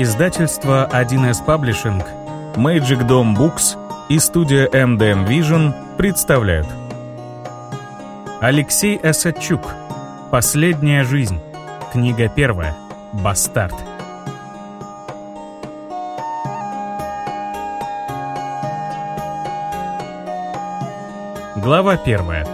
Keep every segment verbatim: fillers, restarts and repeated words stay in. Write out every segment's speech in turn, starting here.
Издательство один эс Publishing, Magic Dome Books и студия эм ди эм Vision представляют. Алексей Осадчук. Последняя жизнь. Книга первая. Бастард. Глава первая.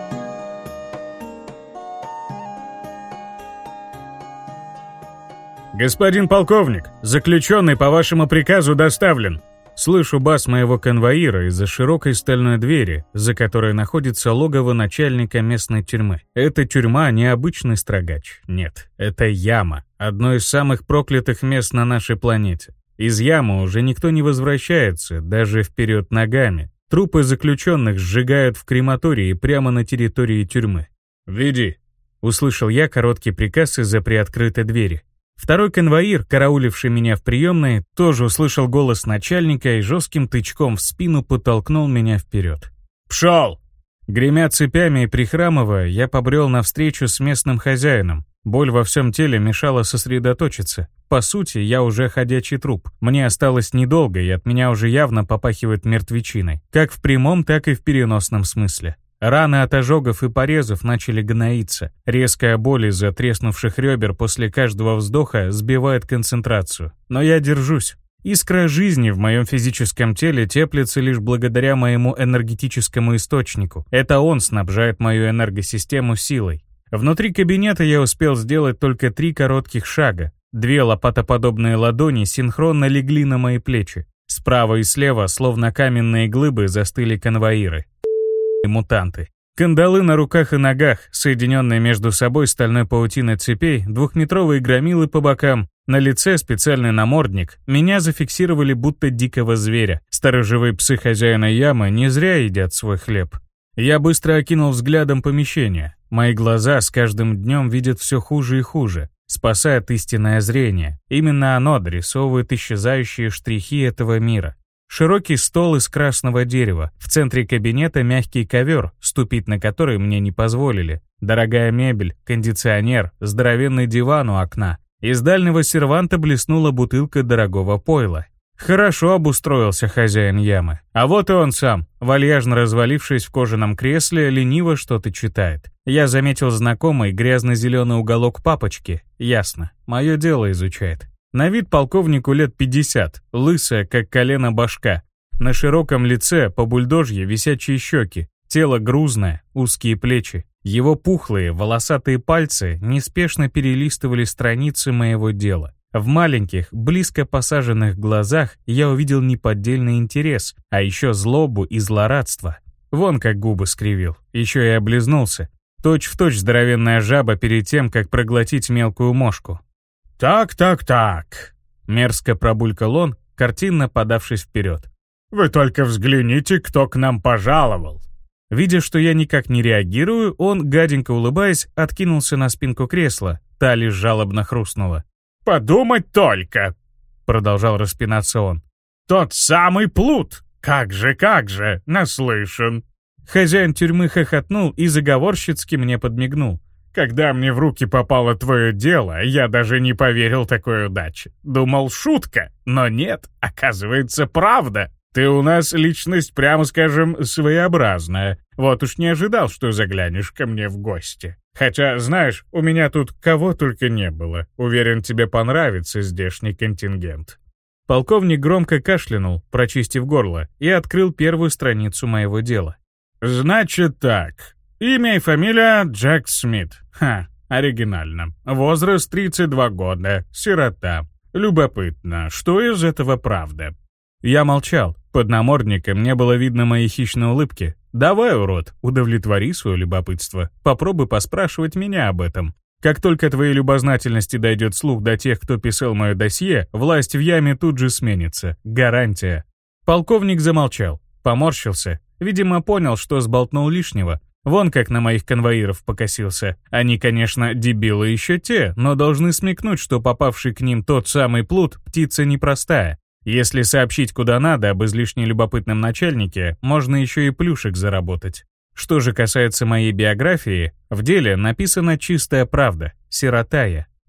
«Господин полковник, заключенный по вашему приказу доставлен!» Слышу бас моего конвоира из-за широкой стальной двери, за которой находится логово начальника местной тюрьмы. Эта тюрьма не обычный строгач, нет, это яма, одно из самых проклятых мест на нашей планете. Из ямы уже никто не возвращается, даже вперед ногами. Трупы заключенных сжигают в крематории прямо на территории тюрьмы. «Веди!» — услышал я короткий приказ из-за приоткрытой двери. Второй конвоир, карауливший меня в приемной, тоже услышал голос начальника и жестким тычком в спину подтолкнул меня вперед. «Пшел!» Гремя цепями и прихрамывая, я побрел навстречу с местным хозяином. Боль во всем теле мешала сосредоточиться. По сути, я уже ходячий труп. Мне осталось недолго, и от меня уже явно попахивает мертвечиной. Как в прямом, так и в переносном смысле. Раны от ожогов и порезов начали гноиться. Резкая боль из-за треснувших ребер после каждого вздоха сбивает концентрацию. Но я держусь. Искра жизни в моем физическом теле теплится лишь благодаря моему энергетическому источнику. Это он снабжает мою энергосистему силой. Внутри кабинета я успел сделать только три коротких шага. Две лопатоподобные ладони синхронно легли на мои плечи. Справа и слева, словно каменные глыбы, застыли конвоиры. Мутанты. Кандалы на руках и ногах, соединенные между собой стальной паутиной цепей, двухметровые громилы по бокам, на лице специальный намордник. Меня зафиксировали будто дикого зверя. Сторожевые псы хозяина ямы не зря едят свой хлеб. Я быстро окинул взглядом помещение. Мои глаза с каждым днем видят все хуже и хуже. Спасает истинное зрение. Именно оно дорисовывает исчезающие штрихи этого мира. Широкий стол из красного дерева, в центре кабинета мягкий ковер, ступить на который мне не позволили. Дорогая мебель, кондиционер, здоровенный диван у окна. Из дальнего серванта блеснула бутылка дорогого пойла. Хорошо обустроился хозяин ямы. А вот и он сам, вальяжно развалившись в кожаном кресле, лениво что-то читает. Я заметил знакомый грязно-зеленый уголок папочки. Ясно, мое дело изучает. На вид полковнику лет пятьдесят, лысая, как колено башка. На широком лице, по бульдожье, висячие щеки, тело грузное, узкие плечи. Его пухлые, волосатые пальцы неспешно перелистывали страницы моего дела. В маленьких, близко посаженных глазах я увидел неподдельный интерес, а еще злобу и злорадство. Вон как губы скривил, еще и облизнулся. Точь-в-точь здоровенная жаба перед тем, как проглотить мелкую мошку. «Так, так, так», — мерзко пробулькал он, картинно подавшись вперед. «Вы только взгляните, кто к нам пожаловал». Видя, что я никак не реагирую, он, гаденько улыбаясь, откинулся на спинку кресла, та лишь жалобно хрустнула. «Подумать только», — продолжал распинаться он. «Тот самый плут! Как же, как же, наслышан». Хозяин тюрьмы хохотнул и заговорщицки мне подмигнул. «Когда мне в руки попало твое дело, я даже не поверил такой удаче. Думал, шутка, но нет, оказывается, правда. Ты у нас личность, прямо скажем, своеобразная. Вот уж не ожидал, что заглянешь ко мне в гости. Хотя, знаешь, у меня тут кого только не было. Уверен, тебе понравится здешний контингент». Полковник громко кашлянул, прочистив горло, и открыл первую страницу моего дела. «Значит так. Имя и фамилия Джек Смит. Ха, оригинально. Возраст тридцать два года. Сирота. Любопытно, что из этого правда?» Я молчал. Под намордником не было видно моей хищной улыбки. «Давай, урод, удовлетвори свое любопытство. Попробуй поспрашивать меня об этом. Как только твоей любознательности дойдет слух до тех, кто писал мое досье, власть в яме тут же сменится. Гарантия». Полковник замолчал, поморщился. Видимо, понял, что сболтнул лишнего. Вон как на моих конвоиров покосился. Они, конечно, дебилы еще те, но должны смекнуть, что попавший к ним тот самый плут — птица непростая. Если сообщить куда надо об излишне любопытном начальнике, можно еще и плюшек заработать. Что же касается моей биографии, в деле написана чистая правда, сирота я.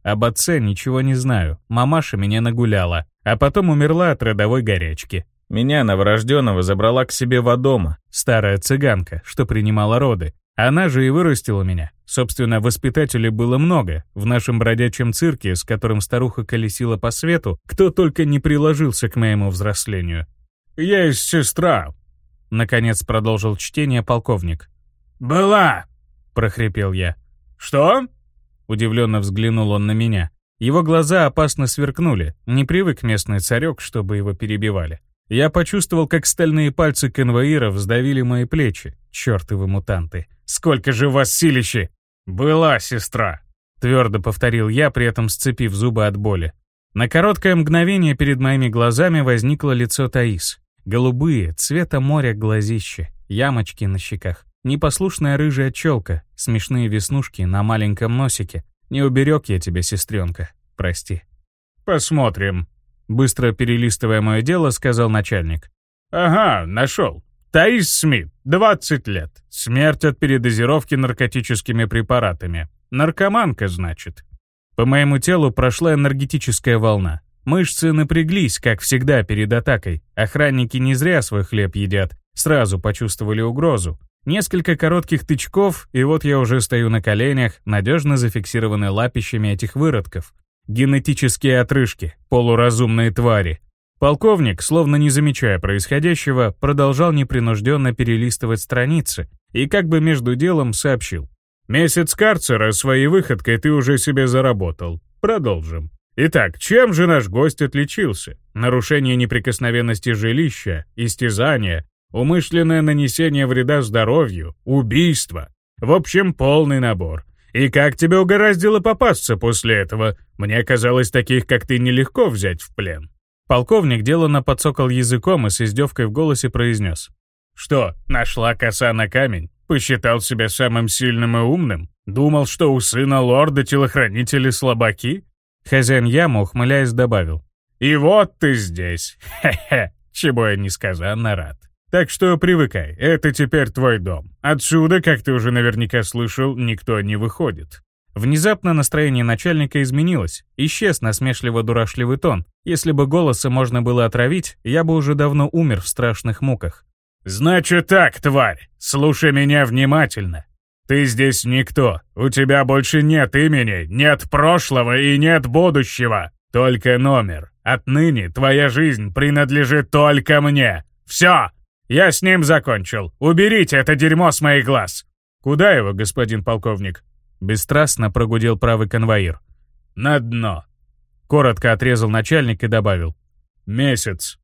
Об отце ничего не знаю, мамаша меня нагуляла, а потом умерла от родовой горячки. Меня, новорожденного, забрала к себе в дома старая цыганка, что принимала роды. Она же и вырастила меня. Собственно, воспитателей было много. В нашем бродячем цирке, с которым старуха колесила по свету, кто только не приложился к моему взрослению. «Есть сестра», — наконец продолжил чтение полковник. «Была», — прохрипел я. «Что?» — удивленно взглянул он на меня. Его глаза опасно сверкнули. Не привык местный царек, чтобы его перебивали. Я почувствовал, как стальные пальцы конвоиров сдавили мои плечи. Чёртовы мутанты. Сколько же вас силищи! «Была сестра», — твердо повторил я, при этом сцепив зубы от боли. На короткое мгновение перед моими глазами возникло лицо Таис. Голубые, цвета моря глазища, ямочки на щеках, непослушная рыжая челка, смешные веснушки на маленьком носике. Не уберег я тебя, сестренка. Прости. «Посмотрим», — быстро перелистывая мое дело, сказал начальник. «Ага, нашел. Таис Смит, двадцать лет. Смерть от передозировки наркотическими препаратами. Наркоманка, значит». По моему телу прошла энергетическая волна. Мышцы напряглись, как всегда, перед атакой. Охранники не зря свой хлеб едят. Сразу почувствовали угрозу. Несколько коротких тычков, и вот я уже стою на коленях, надежно зафиксированный лапищами этих выродков. Генетические отрыжки, полуразумные твари. Полковник, словно не замечая происходящего, продолжал непринужденно перелистывать страницы и как бы между делом сообщил. «Месяц карцера своей выходкой ты уже себе заработал. Продолжим. Итак, чем же наш гость отличился? Нарушение неприкосновенности жилища, истязание, умышленное нанесение вреда здоровью, убийство. В общем, полный набор. И как тебе угораздило попасться после этого? Мне казалось, таких, как ты, нелегко взять в плен». Полковник деланно подсокал языком и с издевкой в голосе произнес. «Что, нашла коса на камень? Посчитал себя самым сильным и умным? Думал, что у сына лорда телохранители слабаки?» Хозяин ямы, ухмыляясь, добавил. «И вот ты здесь. Хе-хе, чего я несказанно рад. Так что привыкай, это теперь твой дом. Отсюда, как ты уже наверняка слышал, никто не выходит». Внезапно настроение начальника изменилось. Исчез насмешливо-дурашливый тон. Если бы голоса можно было отравить, я бы уже давно умер в страшных муках. «Значит так, тварь, слушай меня внимательно. Ты здесь никто, у тебя больше нет имени, нет прошлого и нет будущего. Только номер. Отныне твоя жизнь принадлежит только мне. Все, я с ним закончил. Уберите это дерьмо с моих глаз». «Куда его, господин полковник?» Бесстрастно прогудел правый конвоир. «На дно», — коротко отрезал начальник и добавил. «Месяц».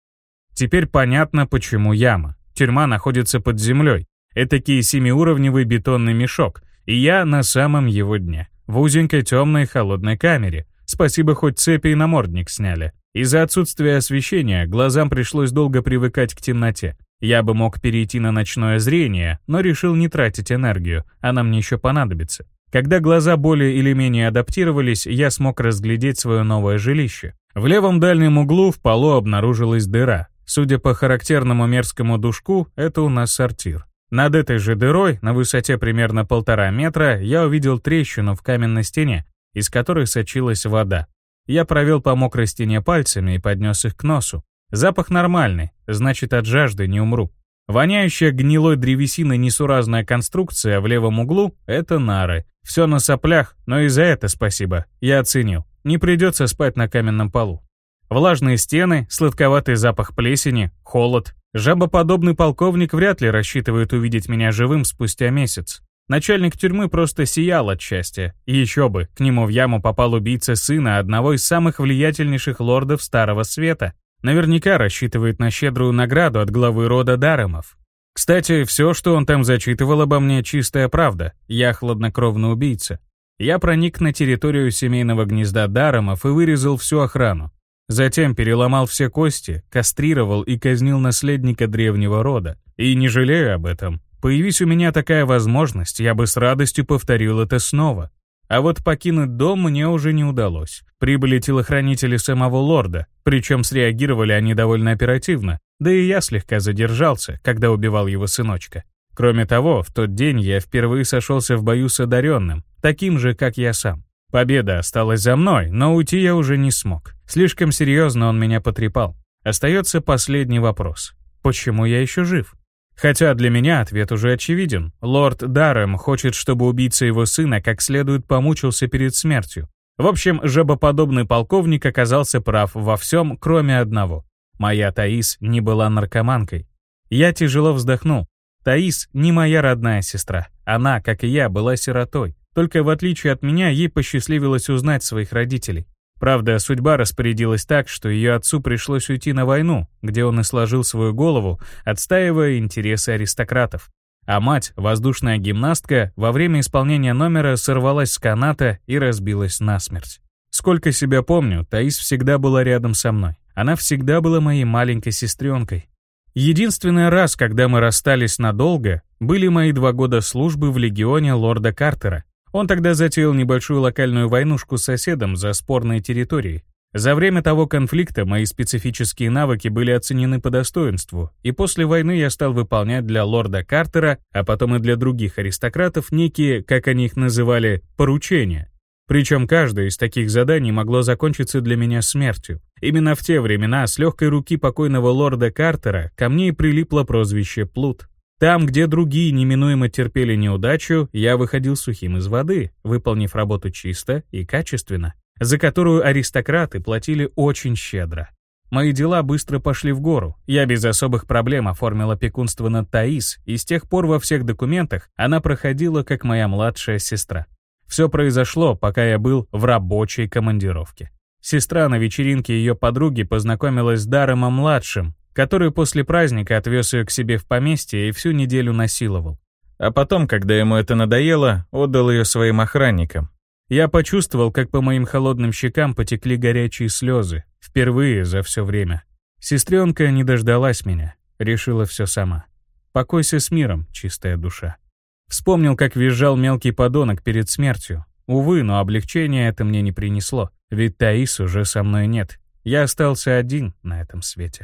Теперь понятно, почему яма. Тюрьма находится под землей. Этакий семиуровневый бетонный мешок. И я на самом его дне. В узенькой темной холодной камере. Спасибо, хоть цепи и намордник сняли. Из-за отсутствия освещения глазам пришлось долго привыкать к темноте. Я бы мог перейти на ночное зрение, но решил не тратить энергию, она мне еще понадобится. Когда глаза более или менее адаптировались, я смог разглядеть свое новое жилище. В левом дальнем углу в полу обнаружилась дыра. Судя по характерному мерзкому душку, это у нас сортир. Над этой же дырой, на высоте примерно полтора метра, я увидел трещину в каменной стене, из которой сочилась вода. Я провел по мокрой стене пальцами и поднес их к носу. Запах нормальный, значит, от жажды не умру. Воняющая гнилой древесиной несуразная конструкция в левом углу — это нары. Все на соплях, но и за это спасибо. Я оценил. Не придется спать на каменном полу. Влажные стены, сладковатый запах плесени, холод. Жабоподобный полковник вряд ли рассчитывает увидеть меня живым спустя месяц. Начальник тюрьмы просто сиял от счастья. И еще бы, к нему в яму попал убийца сына одного из самых влиятельнейших лордов Старого Света. Наверняка рассчитывает на щедрую награду от главы рода Даремов. Кстати, все, что он там зачитывал обо мне, чистая правда. Я хладнокровный убийца. Я проник на территорию семейного гнезда Даремов и вырезал всю охрану. Затем переломал все кости, кастрировал и казнил наследника древнего рода. И не жалею об этом. Появись у меня такая возможность, я бы с радостью повторил это снова. А вот покинуть дом мне уже не удалось. Прибыли телохранители самого лорда, причем среагировали они довольно оперативно, да и я слегка задержался, когда убивал его сыночка. Кроме того, в тот день я впервые сошелся в бою с одаренным, таким же, как я сам. Победа осталась за мной, но уйти я уже не смог. Слишком серьезно он меня потрепал. Остается последний вопрос. Почему я еще жив? Хотя для меня ответ уже очевиден. Лорд Даррем хочет, чтобы убийца его сына как следует помучился перед смертью. В общем, жабоподобный полковник оказался прав во всем, кроме одного. Моя Таис не была наркоманкой. Я тяжело вздохнул. Таис не моя родная сестра. Она, как и я, была сиротой. Только в отличие от меня, ей посчастливилось узнать своих родителей. Правда, судьба распорядилась так, что ее отцу пришлось уйти на войну, где он и сложил свою голову, отстаивая интересы аристократов. А мать, воздушная гимнастка, во время исполнения номера сорвалась с каната и разбилась насмерть. Сколько себя помню, Таис всегда была рядом со мной. Она всегда была моей маленькой сестренкой. Единственный раз, когда мы расстались надолго, были мои два года службы в легионе лорда Картера. Он тогда затеял небольшую локальную войнушку с соседом за спорные территории. За время того конфликта мои специфические навыки были оценены по достоинству, и после войны я стал выполнять для лорда Картера, а потом и для других аристократов, некие, как они их называли, поручения. Причем каждое из таких заданий могло закончиться для меня смертью. Именно в те времена с легкой руки покойного лорда Картера ко мне и прилипло прозвище «Плут». Там, где другие неминуемо терпели неудачу, я выходил сухим из воды, выполнив работу чисто и качественно, за которую аристократы платили очень щедро. Мои дела быстро пошли в гору. Я без особых проблем оформил опекунство над Таис, и с тех пор во всех документах она проходила как моя младшая сестра. Все произошло, пока я был в рабочей командировке. Сестра на вечеринке ее подруги познакомилась с Дарремом-младшим, который после праздника отвез ее к себе в поместье и всю неделю насиловал. А потом, когда ему это надоело, отдал ее своим охранникам. Я почувствовал, как по моим холодным щекам потекли горячие слезы, впервые за все время. Сестренка не дождалась меня, решила все сама. Покойся с миром, чистая душа. Вспомнил, как визжал мелкий подонок перед смертью. Увы, но облегчения это мне не принесло, ведь Таис уже со мной нет. Я остался один на этом свете.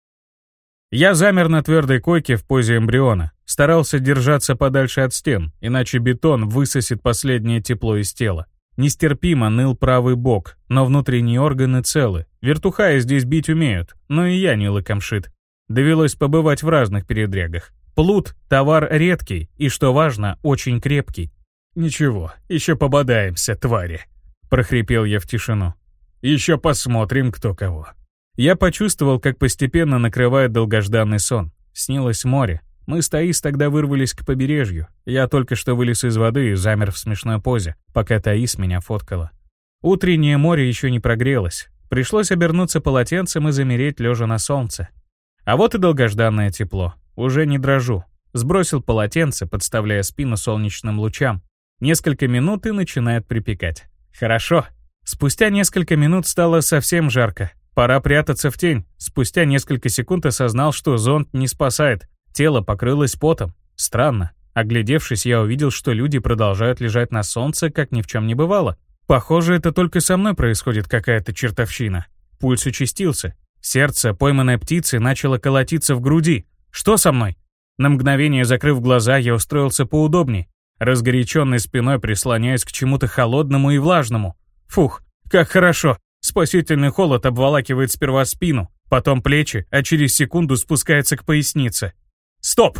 Я замер на твердой койке в позе эмбриона, старался держаться подальше от стен, иначе бетон высосет последнее тепло из тела. Нестерпимо ныл правый бок, но внутренние органы целы. Вертухаи здесь бить умеют, но и я не лакомшит. Довелось побывать в разных передрягах. Плут — товар редкий и, что важно, очень крепкий. «Ничего, еще пободаемся, твари», — прохрипел я в тишину. «Еще посмотрим, кто кого». Я почувствовал, как постепенно накрывает долгожданный сон. Снилось море. Мы с Таис тогда вырвались к побережью. Я только что вылез из воды и замер в смешной позе, пока Таис меня фоткала. Утреннее море еще не прогрелось. Пришлось обернуться полотенцем и замереть, лежа на солнце. А вот и долгожданное тепло. Уже не дрожу. Сбросил полотенце, подставляя спину солнечным лучам. Несколько минут и начинает припекать. Хорошо. Спустя несколько минут стало совсем жарко. Пора прятаться в тень. Спустя несколько секунд осознал, что зонт не спасает. Тело покрылось потом. Странно. Оглядевшись, я увидел, что люди продолжают лежать на солнце, как ни в чем не бывало. Похоже, это только со мной происходит какая-то чертовщина. Пульс участился. Сердце пойманной птицы начало колотиться в груди. Что со мной? На мгновение закрыв глаза, я устроился поудобней, разгоряченной спиной прислоняясь к чему-то холодному и влажному. Фух, как хорошо. Спасительный холод обволакивает сперва спину, потом плечи, а через секунду спускается к пояснице. Стоп!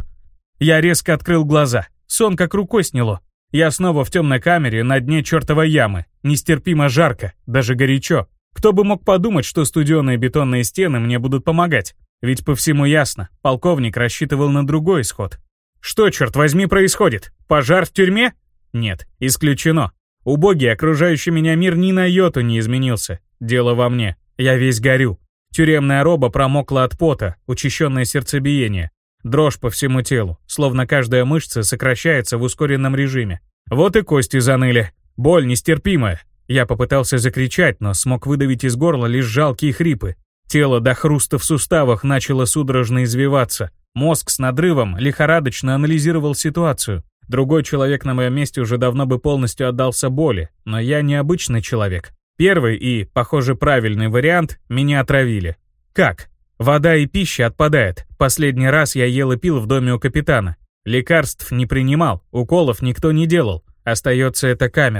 Я резко открыл глаза. Сон как рукой сняло. Я снова в темной камере на дне чертовой ямы. Нестерпимо жарко, даже горячо. Кто бы мог подумать, что студеные бетонные стены мне будут помогать? Ведь по всему ясно, полковник рассчитывал на другой исход. Что, черт возьми, происходит? Пожар в тюрьме? Нет, исключено. Убогий окружающий меня мир ни на йоту не изменился. Дело во мне. Я весь горю. Тюремная роба промокла от пота, учащенное сердцебиение. Дрожь по всему телу, словно каждая мышца сокращается в ускоренном режиме. Вот и кости заныли. Боль нестерпимая. Я попытался закричать, но смог выдавить из горла лишь жалкие хрипы. Тело до хруста в суставах начало судорожно извиваться. Мозг с надрывом лихорадочно анализировал ситуацию. Другой человек на моем месте уже давно бы полностью отдался боли, но я необычный человек. Первый и, похоже, правильный вариант — меня отравили. Как? Вода и пища отпадает. Последний раз я ел и пил в доме у капитана. Лекарств не принимал, уколов никто не делал. Остается эта камера.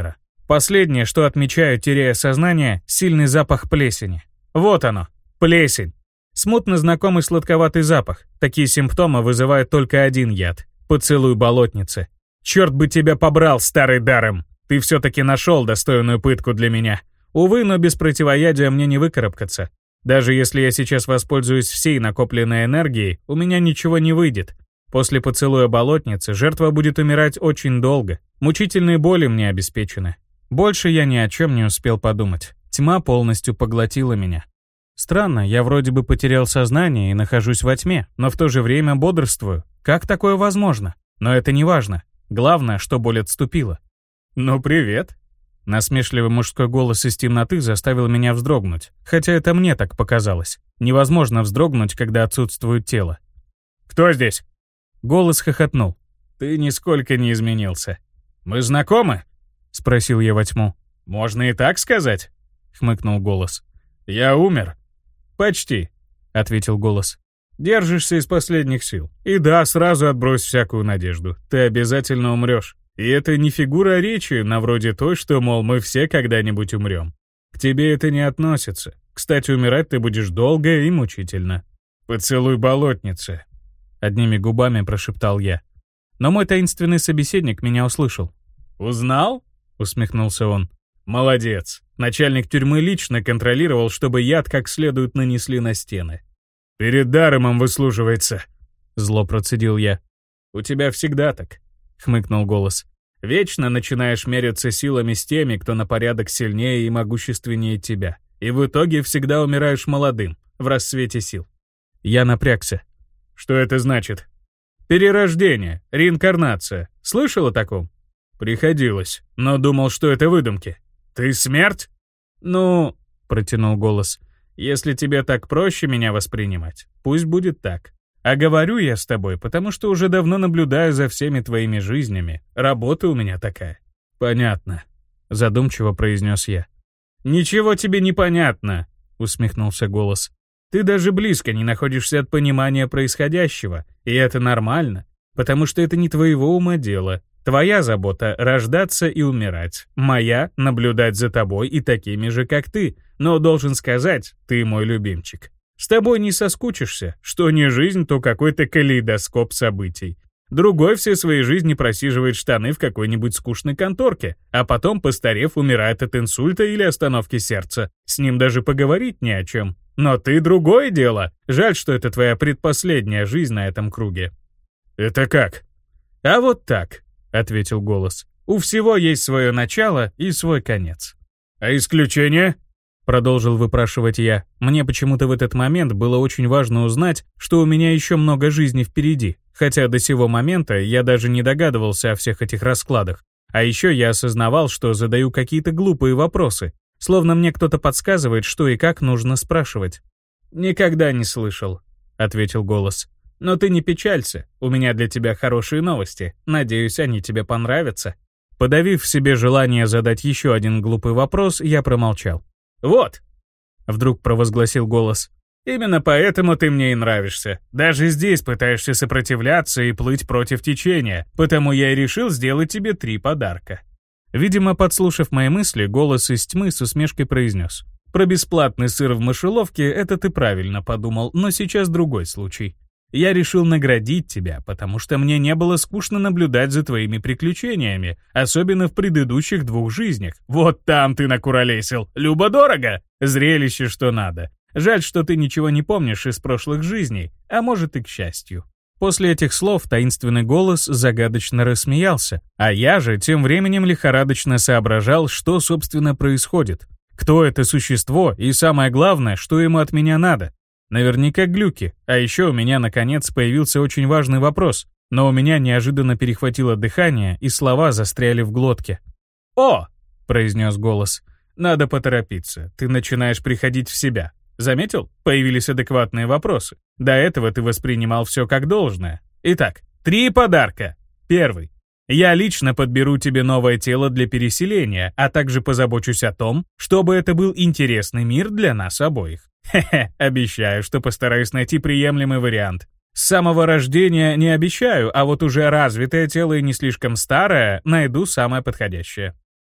Последнее, что отмечаю, теряя сознание, сильный запах плесени. Вот оно, плесень. Смутно знакомый сладковатый запах. Такие симптомы вызывает только один яд — поцелуй болотницы. Черт бы тебя побрал, старый Дарем! Ты все-таки нашел достойную пытку для меня. Увы, но без противоядия мне не выкарабкаться. Даже если я сейчас воспользуюсь всей накопленной энергией, у меня ничего не выйдет. После поцелуя болотницы жертва будет умирать очень долго. Мучительные боли мне обеспечены. Больше я ни о чем не успел подумать. Тьма полностью поглотила меня. Странно, я вроде бы потерял сознание и нахожусь во тьме, но в то же время бодрствую. Как такое возможно? Но это не важно. Главное, что боль отступила. «Ну, привет!» Насмешливый мужской голос из темноты заставил меня вздрогнуть, хотя это мне так показалось. Невозможно вздрогнуть, когда отсутствует тело. «Кто здесь?» Голос хохотнул. «Ты нисколько не изменился. Мы знакомы?» Спросил я во тьму. «Можно и так сказать?» Хмыкнул голос. «Я умер». «Почти», — ответил голос. «Держишься из последних сил. И да, сразу отбрось всякую надежду. Ты обязательно умрешь. И это не фигура речи, на вроде той, что, мол, мы все когда-нибудь умрем. К тебе это не относится. Кстати, умирать ты будешь долго и мучительно. Поцелуй болотницы», — одними губами прошептал я. Но мой таинственный собеседник меня услышал. «Узнал?» — усмехнулся он. «Молодец. Начальник тюрьмы лично контролировал, чтобы яд как следует нанесли на стены. Перед Даремом выслуживается», — зло процедил я. «У тебя всегда так», — хмыкнул голос. «Вечно начинаешь меряться силами с теми, кто на порядок сильнее и могущественнее тебя. И в итоге всегда умираешь молодым, в расцвете сил». Я напрягся. «Что это значит?» «Перерождение, реинкарнация. Слышал о таком?» «Приходилось, но думал, что это выдумки. Ты смерть?» «Ну...» — протянул голос. «Если тебе так проще меня воспринимать, пусть будет так. А говорю я с тобой, потому что уже давно наблюдаю за всеми твоими жизнями. Работа у меня такая». «Понятно», — задумчиво произнес я. «Ничего тебе не понятно», — усмехнулся голос. «Ты даже близко не находишься от понимания происходящего, и это нормально, потому что это не твоего ума дело. Твоя забота — рождаться и умирать. Моя — наблюдать за тобой и такими же, как ты. Но должен сказать, ты мой любимчик. С тобой не соскучишься. Что не жизнь, то какой-то калейдоскоп событий. Другой все своей жизни просиживает штаны в какой-нибудь скучной конторке, а потом, постарев, умирает от инсульта или остановки сердца. С ним даже поговорить не о чем. Но ты — другое дело. Жаль, что это твоя предпоследняя жизнь на этом круге». «Это как?» «А вот так», — ответил голос. «У всего есть свое начало и свой конец». «А исключение?» — продолжил выпрашивать я. Мне почему-то в этот момент было очень важно узнать, что у меня еще много жизни впереди, хотя до сего момента я даже не догадывался о всех этих раскладах. А еще я осознавал, что задаю какие-то глупые вопросы, словно мне кто-то подсказывает, что и как нужно спрашивать. «Никогда не слышал», — ответил голос. «Но ты не печалься, у меня для тебя хорошие новости. Надеюсь, они тебе понравятся». Подавив в себе желание задать еще один глупый вопрос, я промолчал. «Вот», — вдруг провозгласил голос, — «именно поэтому ты мне и нравишься. Даже здесь пытаешься сопротивляться и плыть против течения, потому я и решил сделать тебе три подарка». Видимо, подслушав мои мысли, голос из тьмы с усмешкой произнес. «Про бесплатный сыр в мышеловке это ты правильно подумал, но сейчас другой случай. Я решил наградить тебя, потому что мне не было скучно наблюдать за твоими приключениями, особенно в предыдущих двух жизнях. Вот там ты накуролесил. Любо-дорого. Зрелище что надо. Жаль, что ты ничего не помнишь из прошлых жизней, а может и к счастью». После этих слов таинственный голос загадочно рассмеялся, а я же тем временем лихорадочно соображал, что, собственно, происходит. Кто это существо и, самое главное, что ему от меня надо. Наверняка глюки, а еще у меня, наконец, появился очень важный вопрос, но у меня неожиданно перехватило дыхание, и слова застряли в глотке. «О!» — произнес голос. «Надо поторопиться, ты начинаешь приходить в себя. Заметил? Появились адекватные вопросы. До этого ты воспринимал все как должное. Итак, три подарка. Первый. Я лично подберу тебе новое тело для переселения, а также позабочусь о том, чтобы это был интересный мир для нас обоих. Хе-хе, обещаю, что постараюсь найти приемлемый вариант. С самого рождения не обещаю, а вот уже развитое тело и не слишком старое найду самое подходящее.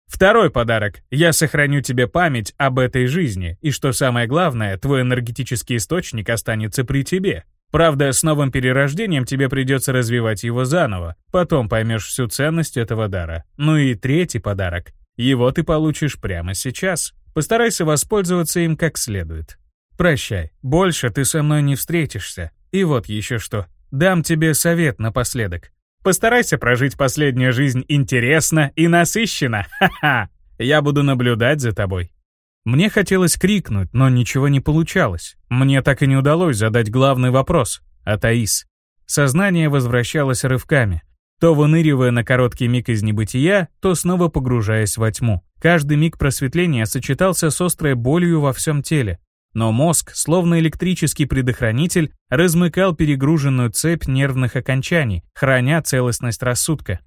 Второй подарок. Я сохраню тебе память об этой жизни, и что самое главное, твой энергетический источник останется при тебе. Правда, с новым перерождением тебе придется развивать его заново, потом поймешь всю ценность этого дара. Ну и третий подарок. Его ты получишь прямо сейчас. Постарайся воспользоваться им как следует. Прощай, больше ты со мной не встретишься. И вот еще что. Дам тебе совет напоследок. Постарайся прожить последнюю жизнь интересно и насыщенно. Ха-ха! Я буду наблюдать за тобой. Мне хотелось крикнуть, но ничего не получалось. Мне так и не удалось задать главный вопрос. А Таис? Сознание возвращалось рывками. То выныривая на короткий миг из небытия, то снова погружаясь во тьму. Каждый миг просветления сочетался с острой болью во всем теле. Но мозг, словно электрический предохранитель, размыкал перегруженную цепь нервных окончаний, храня целостность рассудка.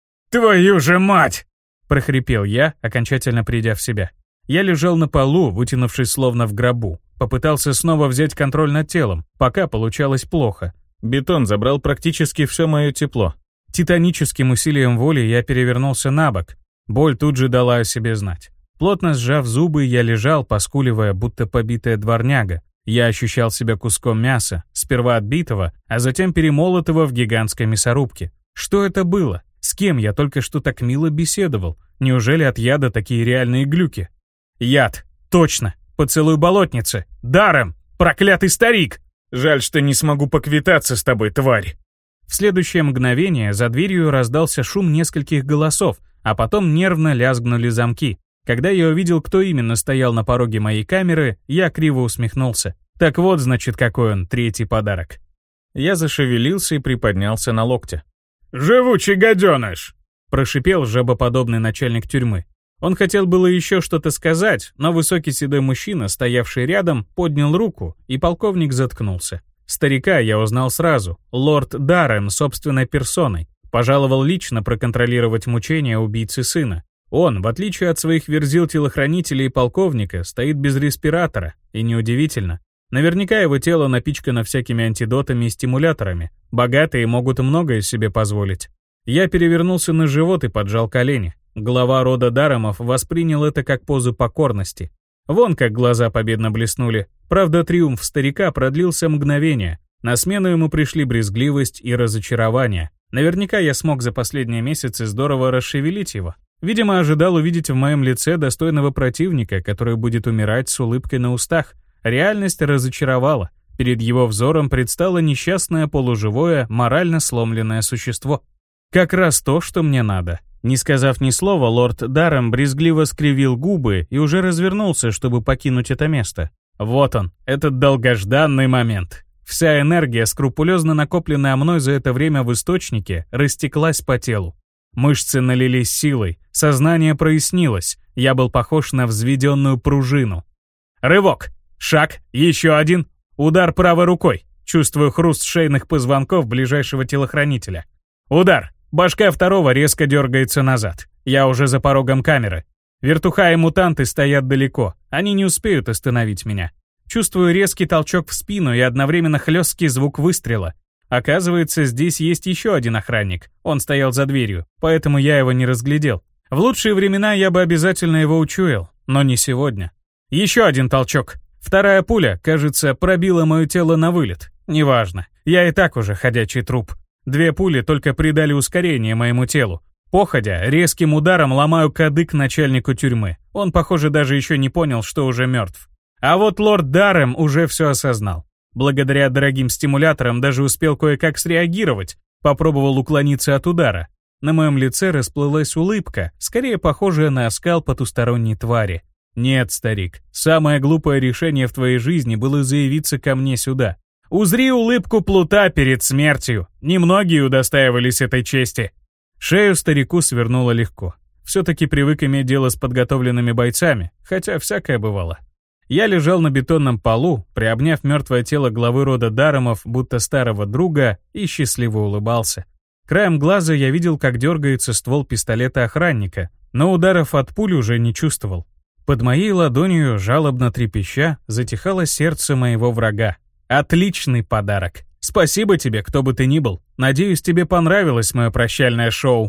«Твою же мать!» — прохрипел я, окончательно придя в себя. Я лежал на полу, вытянувшись словно в гробу. Попытался снова взять контроль над телом, пока получалось плохо. Бетон забрал практически все мое тепло. Титаническим усилием воли я перевернулся на бок. Боль тут же дала о себе знать. Плотно сжав зубы, я лежал, поскуливая, будто побитая дворняга. Я ощущал себя куском мяса, сперва отбитого, а затем перемолотого в гигантской мясорубке. Что это было? С кем я только что так мило беседовал? Неужели от яда такие реальные глюки? Яд. Точно. Поцелуй болотницы. Даром. Проклятый старик. Жаль, что не смогу поквитаться с тобой, тварь. В следующее мгновение за дверью раздался шум нескольких голосов, а потом нервно лязгнули замки. Когда я увидел, кто именно стоял на пороге моей камеры, я криво усмехнулся. Так вот, значит, какой он, третий подарок. Я зашевелился и приподнялся на локте. «Живучий гаденыш!» — прошипел жабоподобный начальник тюрьмы. Он хотел было еще что-то сказать, но высокий седой мужчина, стоявший рядом, поднял руку, и полковник заткнулся. Старика я узнал сразу. Лорд Даррем собственной персоной. Пожаловал лично проконтролировать мучения убийцы сына. Он, в отличие от своих верзил-телохранителей и полковника, стоит без респиратора, и неудивительно. Наверняка его тело напичкано всякими антидотами и стимуляторами. Богатые могут многое себе позволить. Я перевернулся на живот и поджал колени. Глава рода Дарремов воспринял это как позу покорности. Вон как глаза победно блеснули. Правда, триумф старика продлился мгновение. На смену ему пришли брезгливость и разочарование. Наверняка я смог за последние месяцы здорово расшевелить его. Видимо, ожидал увидеть в моем лице достойного противника, который будет умирать с улыбкой на устах. Реальность разочаровала. Перед его взором предстало несчастное полуживое, морально сломленное существо. Как раз то, что мне надо. Не сказав ни слова, лорд Даррем брезгливо скривил губы и уже развернулся, чтобы покинуть это место. Вот он, этот долгожданный момент. Вся энергия, скрупулезно накопленная мной за это время в источнике, растеклась по телу. Мышцы налились силой, сознание прояснилось, я был похож на взведенную пружину. Рывок, шаг, еще один, удар правой рукой, чувствую хруст шейных позвонков ближайшего телохранителя. Удар, башка второго резко дергается назад, я уже за порогом камеры. Вертуха и мутанты стоят далеко, они не успеют остановить меня. Чувствую резкий толчок в спину и одновременно хлесткий звук выстрела. Оказывается, здесь есть еще один охранник. Он стоял за дверью, поэтому я его не разглядел. В лучшие времена я бы обязательно его учуял, но не сегодня. Еще один толчок. Вторая пуля, кажется, пробила мое тело на вылет. Неважно, я и так уже ходячий труп. Две пули только придали ускорение моему телу. Походя, резким ударом ломаю кадык начальнику тюрьмы. Он, похоже, даже еще не понял, что уже мертв. А вот лорд Даррем уже все осознал. Благодаря дорогим стимуляторам даже успел кое-как среагировать, попробовал уклониться от удара. На моем лице расплылась улыбка, скорее похожая на оскал потусторонней твари. Нет, старик, самое глупое решение в твоей жизни было заявиться ко мне сюда. Узри улыбку плута перед смертью. Немногие удостаивались этой чести. Шею старику свернуло легко. Все-таки привык иметь дело с подготовленными бойцами, хотя всякое бывало. Я лежал на бетонном полу, приобняв мертвое тело главы рода Дарремов, будто старого друга, и счастливо улыбался. Краем глаза я видел, как дергается ствол пистолета охранника, но ударов от пуль уже не чувствовал. Под моей ладонью, жалобно трепеща, затихало сердце моего врага. Отличный подарок. Спасибо тебе, кто бы ты ни был. Надеюсь, тебе понравилось мое прощальное шоу.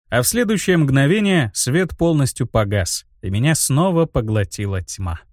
А в следующее мгновение свет полностью погас, и меня снова поглотила тьма.